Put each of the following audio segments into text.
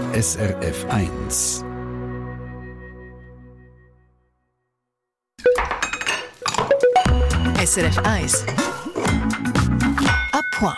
SRF 1. SRF 1. À point.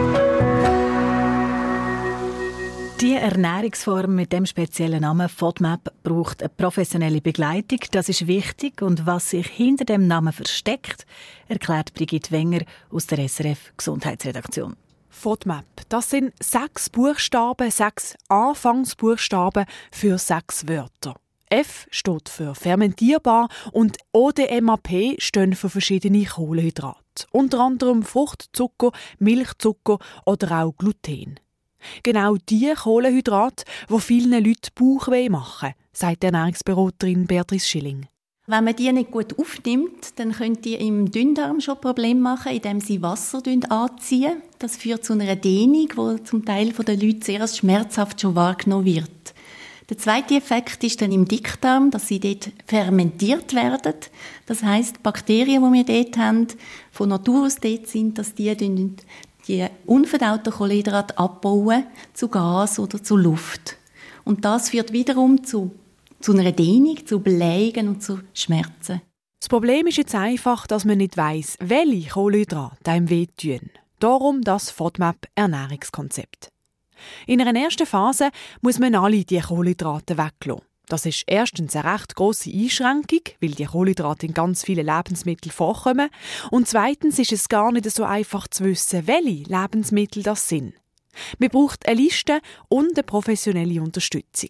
Die Ernährungsform mit dem speziellen Namen FODMAP braucht eine professionelle Begleitung. Das ist wichtig. Und was sich hinter dem Namen versteckt, erklärt Brigitte Wenger aus der SRF Gesundheitsredaktion. FODMAP, das sind 6 Buchstaben, 6 Anfangsbuchstaben für 6 Wörter. F steht für fermentierbar und ODMAP stehen für verschiedene Kohlenhydrate. Unter anderem Fruchtzucker, Milchzucker oder auch Gluten. Genau die Kohlenhydrate, die vielen Leuten Bauchweh machen, sagt die Ernährungsberaterin Beatrice Schilling. Wenn man die nicht gut aufnimmt, dann können die im Dünndarm schon Probleme machen, indem sie Wasser anziehen. Das führt zu einer Dehnung, die zum Teil der Leute sehr als schmerzhaft schon wahrgenommen wird. Der zweite Effekt ist dann im Dickdarm, dass sie dort fermentiert werden. Das heisst, Bakterien, die wir dort haben, von Natur aus dort sind, dass die unverdauten Kohlenhydrate abbauen zu Gas oder zu Luft. Und das führt wiederum zu einer Dehnung, zu Blähungen und zu Schmerzen. Das Problem ist jetzt einfach, dass man nicht weiss, welche Kohlenhydrate einem wehtun. Darum das FODMAP-Ernährungskonzept. In einer ersten Phase muss man alle diese Kohlenhydrate weglassen. Das ist erstens eine recht grosse Einschränkung, weil die Kohlenhydrate in ganz vielen Lebensmitteln vorkommen. Und zweitens ist es gar nicht so einfach zu wissen, welche Lebensmittel das sind. Man braucht eine Liste und eine professionelle Unterstützung.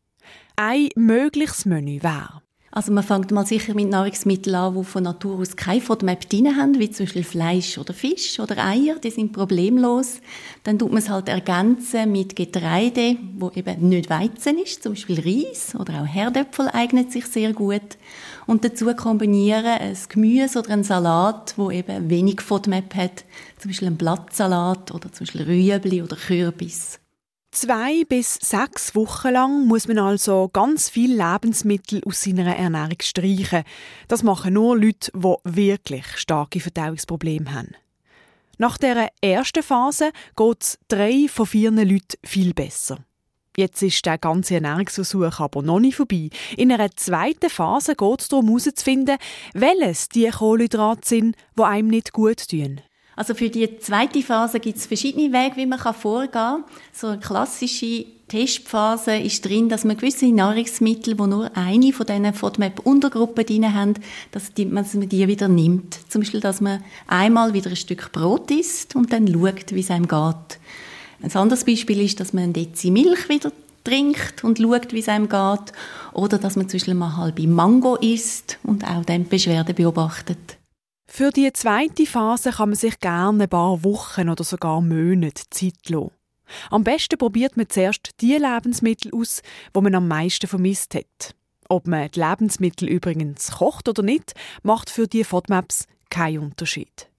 Ein mögliches Menü wäre: Also man fängt mal sicher mit Nahrungsmitteln an, die von Natur aus kein FODMAP drin haben, wie zum Beispiel Fleisch oder Fisch oder Eier, die sind problemlos. Dann tut man es halt ergänzen mit Getreide, wo eben nicht Weizen ist, zum Beispiel Reis oder auch Herdöpfel eignet sich sehr gut. Und dazu kombinieren ein Gemüse oder einen Salat, wo eben wenig FODMAP hat, zum Beispiel einen Blattsalat oder zum Beispiel Rüebli oder Kürbis. 2 bis 6 Wochen lang muss man also ganz viele Lebensmittel aus seiner Ernährung streichen. Das machen nur Leute, die wirklich starke Verdauungsprobleme haben. Nach dieser ersten Phase geht es 3 von 4 Leuten viel besser. Jetzt ist der ganze Ernährungsversuch aber noch nicht vorbei. In einer zweiten Phase geht es darum herauszufinden, welches die Kohlenhydrate sind, die einem nicht gut tun. Also für die zweite Phase gibt es verschiedene Wege, wie man vorgehen kann. So eine klassische Testphase ist drin, dass man gewisse Nahrungsmittel, die nur eine von diesen FODMAP-Untergruppen drin haben, dass man die wieder nimmt. Zum Beispiel, dass man einmal wieder ein Stück Brot isst und dann schaut, wie es einem geht. Ein anderes Beispiel ist, dass man ein Dezi Milch wieder trinkt und schaut, wie es einem geht. Oder dass man zum Beispiel mal halbe Mango isst und auch dann die Beschwerden beobachtet. Für die zweite Phase kann man sich gerne ein paar Wochen oder sogar Monate Zeit lassen. Am besten probiert man zuerst die Lebensmittel aus, die man am meisten vermisst hat. Ob man die Lebensmittel übrigens kocht oder nicht, macht für die FODMAPs keinen Unterschied.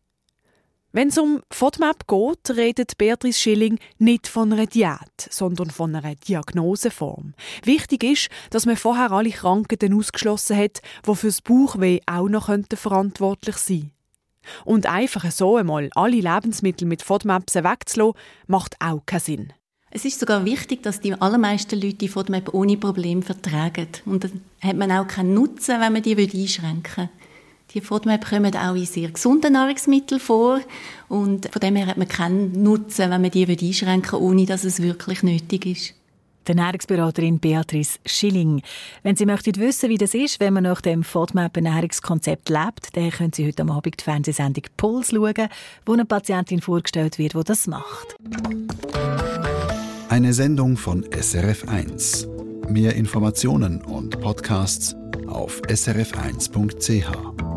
Wenn es um FODMAP geht, redet Beatrice Schilling nicht von einer Diät, sondern von einer Diagnoseform. Wichtig ist, dass man vorher alle Krankheiten ausgeschlossen hat, die für das Bauchweh auch noch verantwortlich sein könnten. Und einfach so einmal alle Lebensmittel mit FODMAPs wegzulassen, macht auch keinen Sinn. Es ist sogar wichtig, dass die allermeisten Leute die FODMAP ohne Probleme vertragen. Und dann hat man auch keinen Nutzen, wenn man die einschränken will. Die FODMAP kommen auch in sehr gesunden Nahrungsmitteln vor und von dem her hat man keinen Nutzen, wenn man die einschränken will, ohne dass es wirklich nötig ist. Die Ernährungsberaterin Beatrice Schilling. Wenn Sie möchten wissen, wie das ist, wenn man nach dem FODMAP-Ernährungskonzept lebt, dann können Sie heute Abend die Fernsehsendung «Puls» schauen, wo eine Patientin vorgestellt wird, die das macht. Eine Sendung von SRF 1. Mehr Informationen und Podcasts auf srf1.ch.